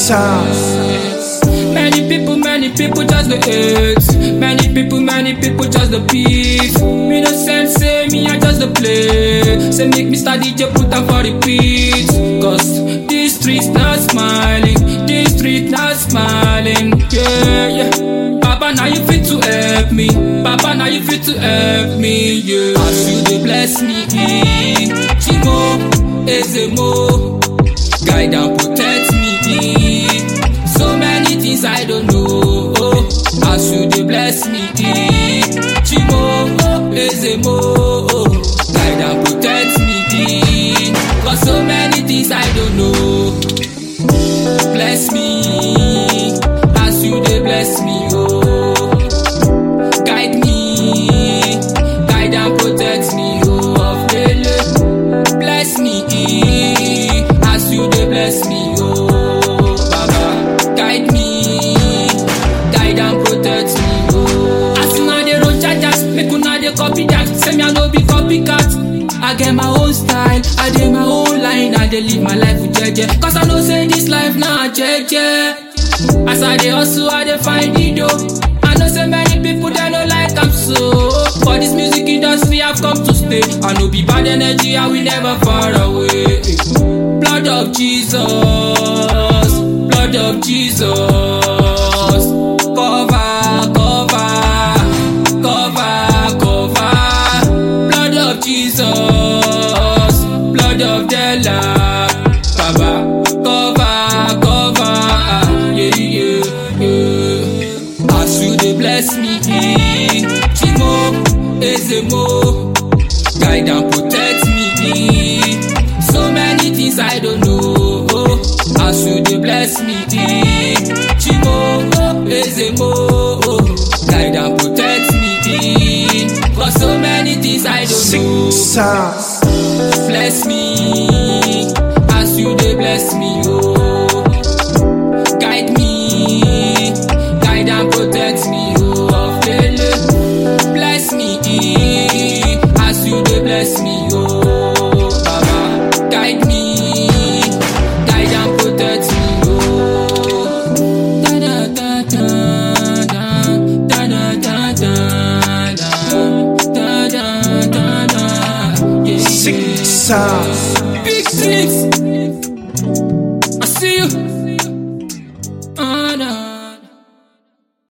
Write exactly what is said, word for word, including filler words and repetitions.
Many people, many people just the hate. Many people, many people just the beef. Me no sense, say me I just the play. Say make Mister D J put am for repeat. Cause this street not smiling, this street not smiling. Yeah, yeah. Papa, now you fit to help me. Papa, now you fit to help me. Yeah. As you dey bless me, Chimo, Ezemo, guide and protect me. So many things I don't know. As you dey bless me, Chimo, Ezemo, guide and protect me. Cause so many things I don't know. Bless me, as you dey bless me, oh. Guide me, guide and protect me, oh. Of the bless me, as you dey bless me, oh. Baba, guide me, guide and protect me, oh. As una dey roll chargers, make una dey copy that. Say me I no be copycat. I get my own style, I dey my own line, I dey live my life with jeje. Cause I know say this life na jeje. As I dey hustle, I dey find the dough. I know say many people they no like am so. For this music industry I've come to stay. I know be bad energy, I will never far away. Blood of Jesus, blood of Jesus. Cover, cover, cover, cover. Blood of Jesus, blood of the Lamb. Baba, cover, cover. Yeah, yeah, yeah. As you dey bless me, Chimo, Ezemo, guide and protect me. So many things I don't know. As you dey bless me, Chimo, Ezemo, guide and protect me. Cause so many things I don't know. Bless me, as you dey bless me, oh. Guide me, guide and protect me, oh. Of the bless me, as you dey bless me, oh. Baba, guide me, guide and protect me, oh. Da da da da da da da da da da da da. Yeah. Six. Big six. I see you.